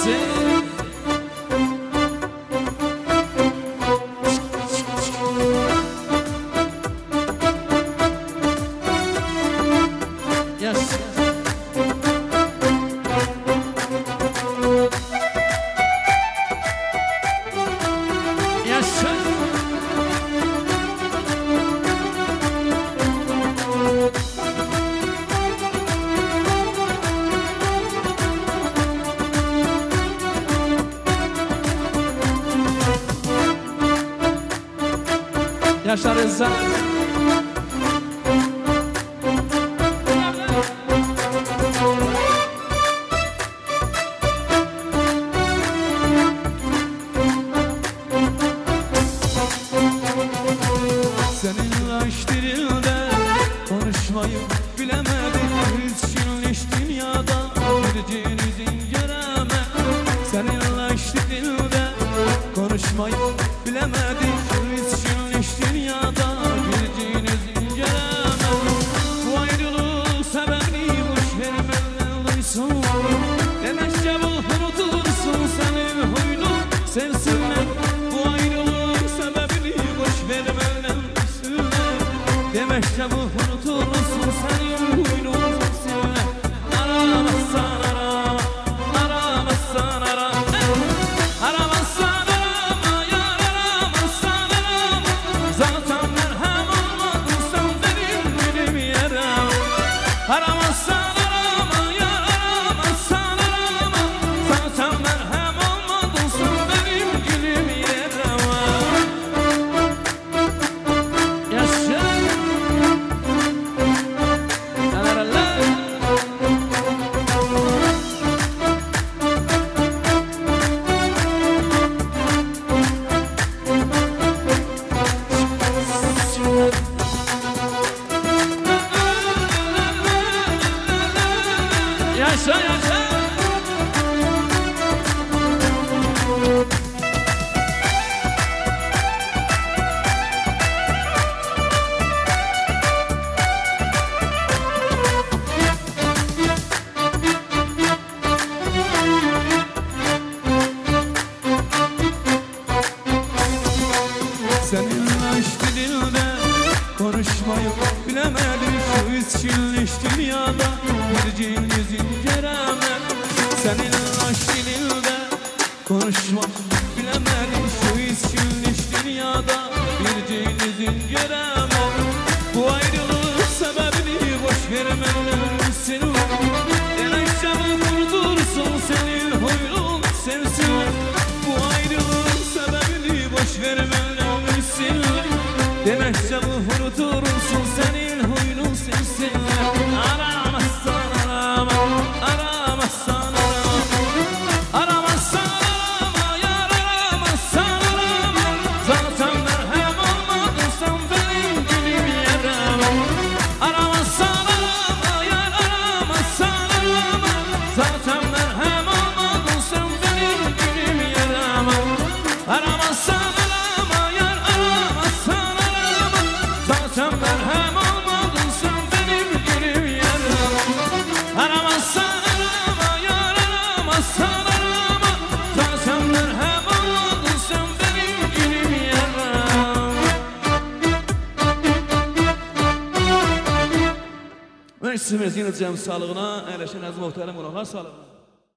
Yaşar Rıza. Seninle aşk dilinde konuşmayı bilemedim. Hiç günlüş dünyada bir yüzün göremem. Seninle aşk dilinde konuşmayı bilemedim. Hiç günlüş dünyada bir yüzün göremem. Bu ayrılık sebebini boş vermeden duysun. Demezce bu unutursun senin huyunu sevsinler. Bu ayrılık sebebini boş vermeden duysun. Demezce bu unutursun senin huyunu sevsinler. Aramazsan arama, aramazsan arama. Aramazsan arama, yar aramazsan arama. Zaten merhem olmadın sen benim yaram. Aramazsan arama, yar aramazsan arama. Zaten merhem olmadın sen benim gülüm yaram. Yaşa. Yaşa yaşa. Seninle aşk dilinde konuşmayı bilemedim. Şu içilmiş dünyada bir yüzün göremem. Seninle aşk dilinde konuşmayı bilemedim. Şu içilmiş dünyada bir yüzün göremem. Bu ayrılık sebebini boş vermelisin. Demezce bu vurdursun senin huyun sevsin. Bu ayrılık sebebini boş vermelisin. Demezce bu unutursun senin huyunu sevsin. Aramazsan arama, aramazsan arama. Aramazsan arama, yar aramazsan arama. Zaten merhem olmadın sen benim gülüm yaram. Aramazsan arama, yar aramazsan arama. Zaten merhem olmadın sen benim gülüm yaram. Aramazsan arama, yar aramazsan arama. Zaten merhem olmadın sen benim gülüm yaram. Aramazsan arama, yar aramazsan arama. Zaten merhem olmadın sen benim gülüm yaram. Mən sizin sağlığına, əyləşən əziz muhterem qonaqlar sağlığına.